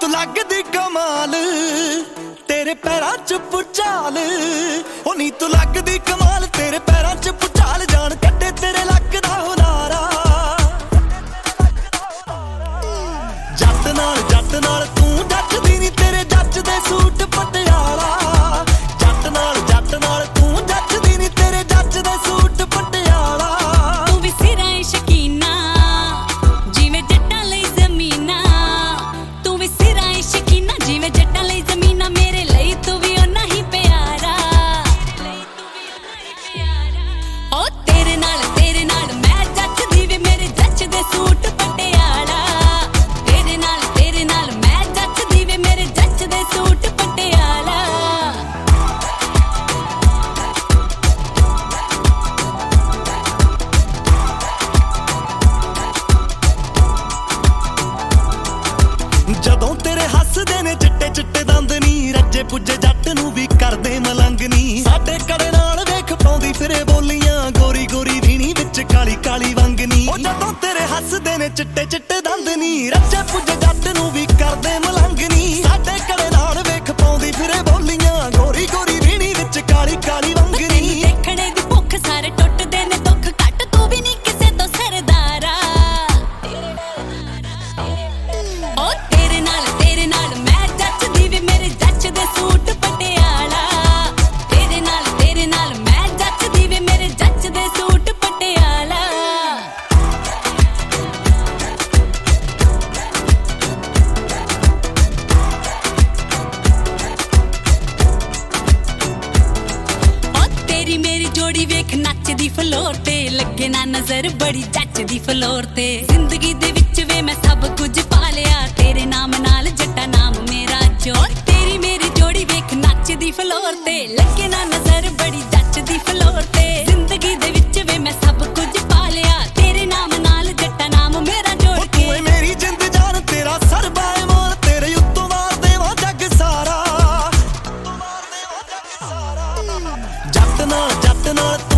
ਤੂੰ ਲੱਗਦੀ ਕਮਾਲ ਤੇਰੇ ਪੈਰਾਂ 'ਚ ਪੁਚਾਲ ਉਹ ਨੀ ਤੂੰ ਲੱਗਦੀ ਕਮਾਲ ਤੇਰੇ ਪੈਰਾਂ 'ਚ ਪੁਚਾਲ ਜਾਣ ਕੱਢੇ ਤੇਰੇ ਲੱਕ ਦਾ ਹੁਨਾਰਾ ਜੱਟ ਨਾਲ ਤੂੰ ਜੱਟਦੀ ਨੀ ਤੇਰੇ ਜੱਜ ਦੇ ਸੂਟ ਪਟਿਆਲਾ ਜੱਟ ਨਾਲ ਤੂੰ ਜੱਟਦੀ ਨੀ ਤੇਰੇ ਜੱਜ ਦੇ ਸੂਟ ਪਟਿਆਲਾ ਤੂੰ ਵੀ ਸਿਰਾਂ ਸ਼ਕੀਨਾ ਜਿਵੇਂ ਜੱਟਾਂ ਲਈ ਜ਼ਮੀਨਾਂ ਤੂੰ ਵੀ ਸਿਰਾਂ ਸ਼ਕੀਨਾ ਜਿਵੇਂ ਜੱਟਾਂ ਲਈ ਜ਼ਮੀਨਾਂ ਮੇਰੇ ਲਈ ਤੂੰ ਵੀ ਓਨਾ ਹੀ ਪਿਆਰਾ ਓ ਤੇਰੇ ਨਾਲ ਮੈਂ ਜੱਟਦੀ ਵੀ ਮੇਰੇ ਜੱਜ ਦੇ ਸੂਟ ਪਟਿਆਲਾ ਤੇਰੇ ਨਾਲ ਮੈਂ ਜੱਟਦੀ ਵੀ ਮੇਰੇ ਜੱਜ ਦੇ ਸੂਟ ਪਟਿਆਲਾ ਜਦੋਂ ਤੇਰੇ ਹੱਸਦੇ ਨੇ ਚਿੱਟੇ ਚਿੱਟੇ ਦੰਦ ਨੀ ਰੱਜੇ ਪੁੱਜੇ ਜੱਟ ਨੂੰ ਵੀ ਕਰਦੇ ਮਲੰਗ ਨੀ ਸਾਡੇ ਕੜੇ ਨਾਲ ਵੇਖ ਪਾਉਂਦੀ ਫਿਰੇ ਬੋਲੀਆਂ ਗੋਰੀ ਗੋਰੀ ਵੀਣੀ ਵਿੱਚ ਕਾਲੀ ਕਾਲੀ ਵੰਗ ਨੀ ਉਹ ਜਦੋਂ ਤੇਰੇ ਹੱਸਦੇ ਨੇ ਚਿੱਟੇ ਚਿੱਟੇ ਦੰਦ ਨੀ ਰੱਜੇ ਪੁੱਜੇ ਜੱਟ ਨੂੰ ਵੀ ਕਰਦੇ ਮਲੰਗ ਨੀ ਸਾਡੇ ਕੜੇ ਨਾਲ ਵੇਖ ਪਾਉਂਦੀ ਫਿਰੇ ਬੋਲੀਆਂ ਗੋਰੀ ਗੋਰੀ ਵੀਣੀ ਵਿੱਚ ਕਾਲੀ ਕਾਲੀ ਵੰਗ ਨੀ ਦੇਖਣੇ ਦੀ ਭੁੱਖ ਸਾਰੇ ਟੁੱਟਦੇ ਨੇ ਦੁੱਖ ਘੱਟ ਤੂੰ ਵੀ ਨੀ ਕਿਸੇ ਤੋਂ ਸਰਦਾਰਾ ਓ ਤੇਰੇ ਨਾਲ ਮੈਂ ਜੱਟਦੀ ਵੀ ਮੇਰੇ ਜੱਜ ਦੇ ਸੂਟ ਪਟਿਆਲਾ ਤੇਰੇ ਨਾਲ ਮੈਂ ਜੱਟਦੀ ਵੀ ਮੇਰੇ ਜੱਜ ਦੇ ਸੂਟ ਪਟਿਆਲਾ ਓ ਤੇਰੀ ਮੇਰੀ ਜੋੜੀ ਵੇਖ ਨੱਚਦੀ ਫਲੋਰ ਤੇ ਲੱਗੇ ਨਾ ਨਜ਼ਰ ਬੜੀ ਜੱਚਦੀ ਫਲੋਰ ਤੇ ਜ਼ਿੰਦਗੀ ਦੇ ਵਿੱਚ ਵੇ ਮੈਂ ਸਭ ਕੁਝ ਪਾ ਲਿਆ ਤੇਰੇ ਨਾਮ ਨਾਲ ਜੱਟਾ ਨਾਮ ਮੇਰਾ ਜੋ ਤੇਰੀ ਮੇਰੀ ਜੋੜੀ ਵੇਖ ਨੱਚਦੀ ਫਲੋਰ ਤੇ ਲੱਗੇ ਨਾ ਨਜ਼ਰ ਬੜੀ ਜੱਚਦੀ ਫਲੋਰ ਤੇ ਜ਼ਿੰਦਗੀ ਦੇ ਵਿੱਚ ਵੇ ਮੈਂ ਸਭ ਕੁਝ ਪਾ ਲਿਆ ਤੇਰੇ ਨਾਮ ਨਾਲ ਜੱਟਾ ਨਾਮ ਮੇਰਾ ਜੋੜ ਕੇ ਤੂੰ ਏ ਮੇਰੀ ਜਿੰਦ ਜਾਨ ਤੇਰਾ ਸਰਬਾ ਮਾਨ ਤੇਰੇ ਉੱਤੋਂ ਮਾਰ ਦੇਵਾਂ ਜੱਗ ਸਾਰਾ ਜੱਟ ਨਾਲ